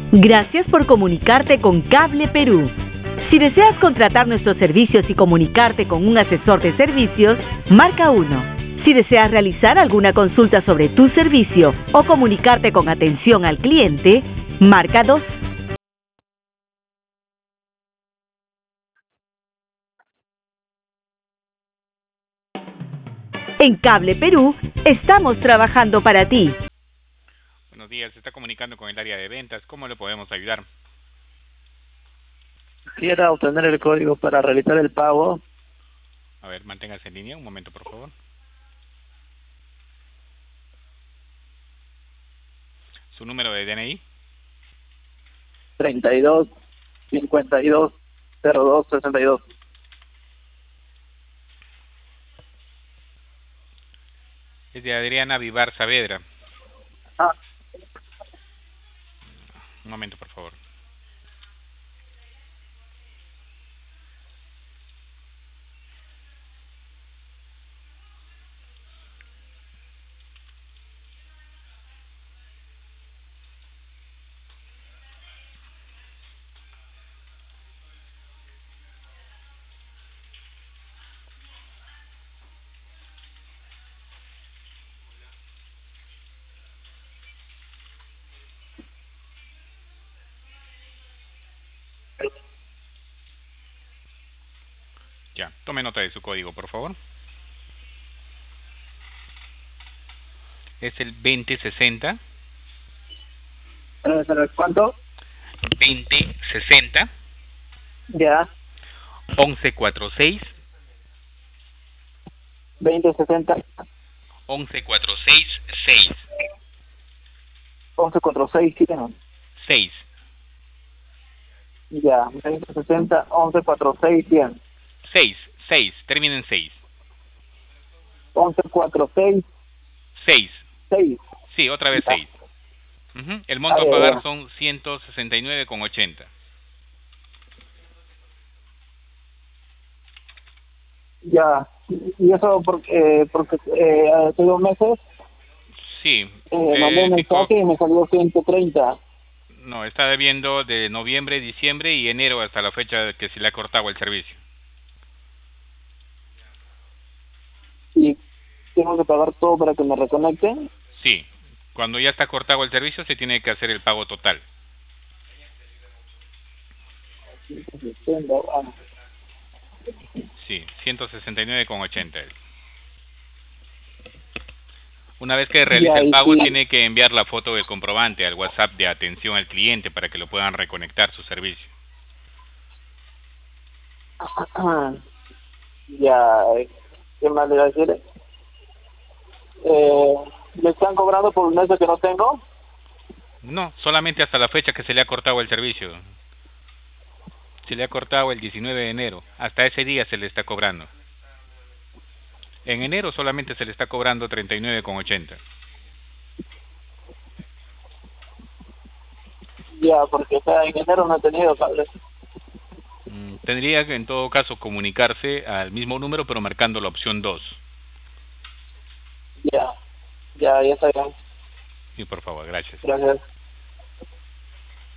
Gracias por comunicarte con Cable Perú. Si deseas contratar nuestros servicios y comunicarte con un asesor de servicios, marca 1. Si deseas realizar alguna consulta sobre tu servicio o comunicarte con atención al cliente, marca 2. En Cable Perú, estamos trabajando para ti. Buenos días, se está comunicando con el área de ventas. ¿Cómo le podemos ayudar? Quisiera obtener el código para realizar el pago. A ver, manténgase en línea un momento, por favor. Su número de DNI. 32 52 02 62. Es de Adriana Vivar Saavedra. Ah, Un momento, por favor. Ya, tome nota de su código, por favor. Es el 2060. ¿Cuánto? 2060 Ya. 1146 2060 11466 1146, ¿sí? No. 6. Ya. 2060 1146, 100. 6, termina en 6. 1146 6. 6. Sí, otra vez Ya. 6. El monto a ya, pagar ya. son 169,80. Ya. Y eso porque hace 2 meses Sí, mandé un mensaje y me salió 130. no, está debiendo de noviembre, diciembre y enero hasta la fecha que se le ha cortado el servicio. Y tengo que pagar todo para que me reconecten. Sí, cuando ya está cortado el servicio se tiene que hacer el pago total. 160, ah. Sí, 169,80. Una vez que realice Ya, el y pago, sí. tiene que enviar la foto del comprobante al WhatsApp de atención al cliente para que lo puedan reconectar su servicio. Ya, ¿qué más le voy a decir? ¿Me están cobrando por un mes que no tengo? No, solamente hasta la fecha que se le ha cortado el servicio. Se le ha cortado el 19 de enero. Hasta ese día se le está cobrando. En enero solamente se le está cobrando 39,80. Ya, porque o sea, en enero no he tenido cable. Tendría que en todo caso comunicarse al mismo número pero marcando la opción 2. Ya, ya está bien. Sí, por favor, gracias. Gracias.